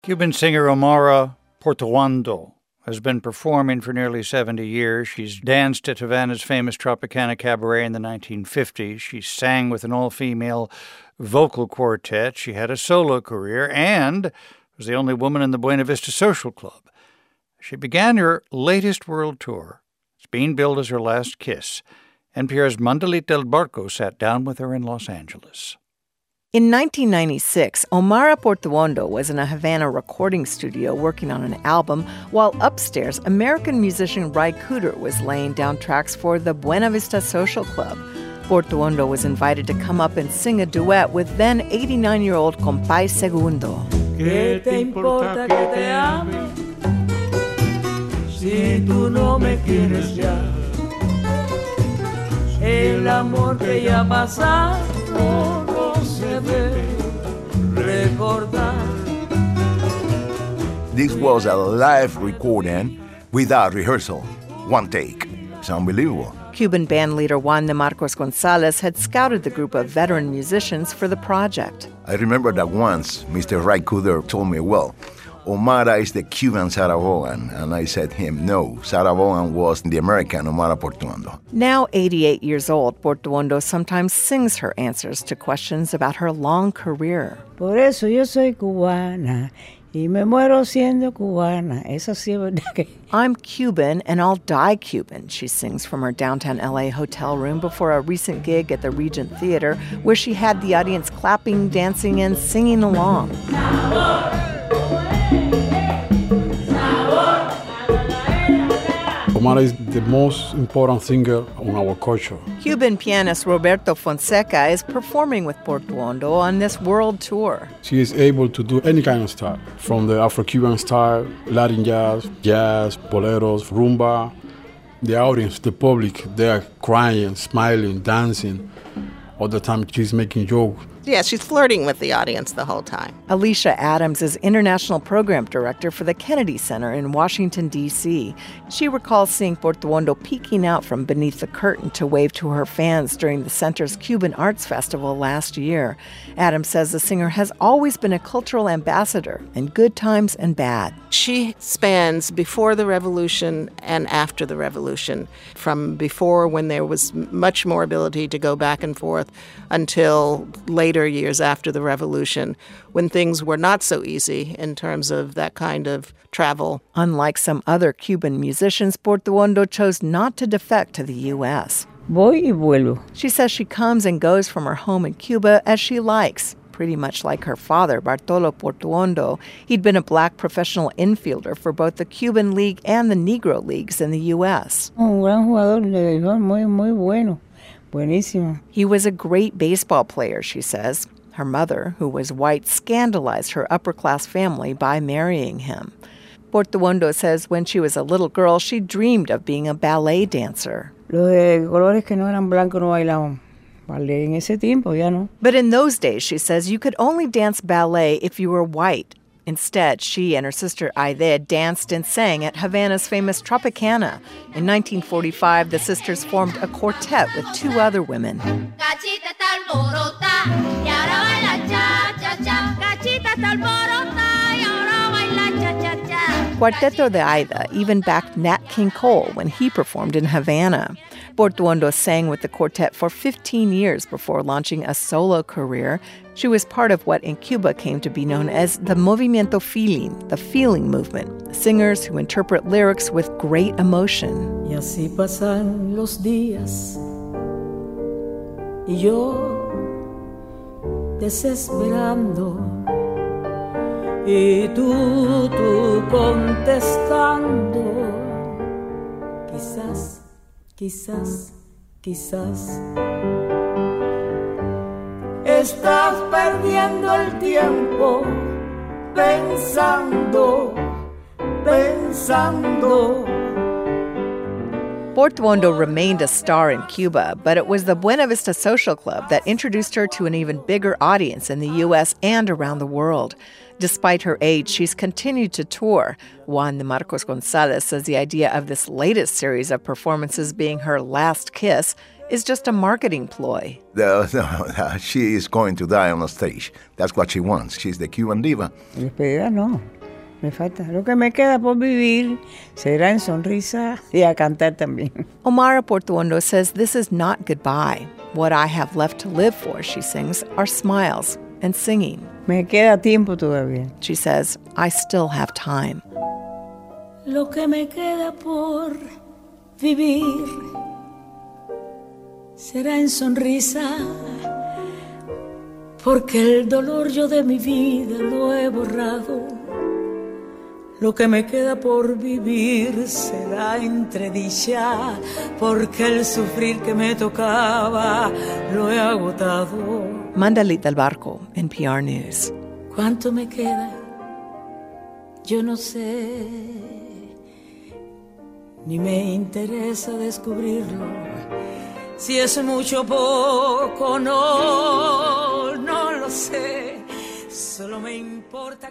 Cuban singer Omara Portuondo has been performing for nearly 70 years. She's danced at Havana's famous Tropicana Cabaret in the 1950s. She sang with an all-female vocal quartet. She had a solo career and was the only woman in the Buena Vista Social Club. She began her latest world tour. It's being billed as her last kiss. NPR's Mandalit Del Barco sat down with her in Los Angeles. In 1996, Omara Portuondo was in a Havana recording studio working on an album, while upstairs, American musician Ry Cooder was laying down tracks for the Buena Vista Social Club. Portuondo was invited to come up and sing a duet with then 89-year-old Compay Segundo. ¿Qué te importa que te ame si tú no me quieres ya? El amor que ya pasado no se debe recordar. This was a live recording without rehearsal. One take. It's unbelievable. Cuban band leader Juan de Marcos Gonzalez had scouted the group of veteran musicians for the project. I remember that once Mr. Ry Cooder told me, well, Omara is the Cuban Sarah Vaughan. And I said to him, no, Sarah Vaughan was the American Omara Portuondo. Now 88 years old, Portuondo sometimes sings her answers to questions about her long career. Por eso yo soy cubana y me muero siendo cubana. Eso sí es verdad que... I'm Cuban and I'll die Cuban, she sings from her downtown LA hotel room before a recent gig at the Regent Theater, where she had the audience clapping, dancing, and singing along. Omara is the most important singer on our culture. Cuban pianist Roberto Fonseca is performing with Portuondo on this world tour. She is able to do any kind of style, from the Afro-Cuban style, Latin jazz, boleros, rumba. The audience, the public, they are crying, smiling, dancing. All the time she's making jokes. Yeah, she's flirting with the audience the whole time. Alicia Adams is International Program Director for the Kennedy Center in Washington, D.C. She recalls seeing Portuondo peeking out from beneath the curtain to wave to her fans during the center's Cuban Arts Festival last year. Adams says the singer has always been a cultural ambassador in good times and bad. She spans before the revolution and after the revolution, from before when there was much more ability to go back and forth until later years after the revolution, when things were not so easy in terms of that kind of travel. Unlike some other Cuban musicians, Portuondo chose not to defect to the U.S. Voy y vuelvo. She says she comes and goes from her home in Cuba as she likes, pretty much like her father, Bartolo Portuondo. He'd been a black professional infielder for both the Cuban League and the Negro Leagues in the U.S. Un gran jugador de béisbol, muy bueno. Buenísimo. He was a great baseball player, she says. Her mother, who was white, scandalized her upper-class family by marrying him. Portuondo says when she was a little girl, she dreamed of being a ballet dancer. Los de colores que no eran blancos no bailaban. Ballet en ese tiempo, ya no. But in those days, she says, you could only dance ballet if you were white. Instead, she and her sister Aide danced and sang at Havana's famous Tropicana. In 1945, the sisters formed a quartet with two other women. Cuarteto de Aida even backed Nat King Cole when he performed in Havana. Portuondo sang with the quartet for 15 years before launching a solo career. She was part of what in Cuba came to be known as the Movimiento Feeling, the feeling movement, singers who interpret lyrics with great emotion. Y así pasan los días y yo desesperando y tú contestando, quizás estás perdiendo el tiempo pensando. Portuondo remained a star in Cuba, but it was the Buena Vista Social Club that introduced her to an even bigger audience in the U.S. and around the world. Despite her age, she's continued to tour. Juan de Marcos Gonzalez says the idea of this latest series of performances being her last kiss is just a marketing ploy. She is going to die on the stage. That's what she wants. She's the Cuban diva. Despedida no. Me falta. Lo que me queda por vivir será en sonrisa y a cantar también. Omara Portuondo says this is not goodbye. What I have left to live for, she sings, are smiles and singing. Me queda tiempo todavía. She says, I still have time. Lo que me queda por vivir será en sonrisa, porque el dolor yo de mi vida lo he borrado. Lo que me queda por vivir será entre dicha, porque el sufrir que me tocaba lo he agotado. Mandalit del Barco, NPR News. ¿Cuánto me queda? Yo no sé, ni me interesa descubrirlo. Si es mucho o poco, no lo sé. Solo me importa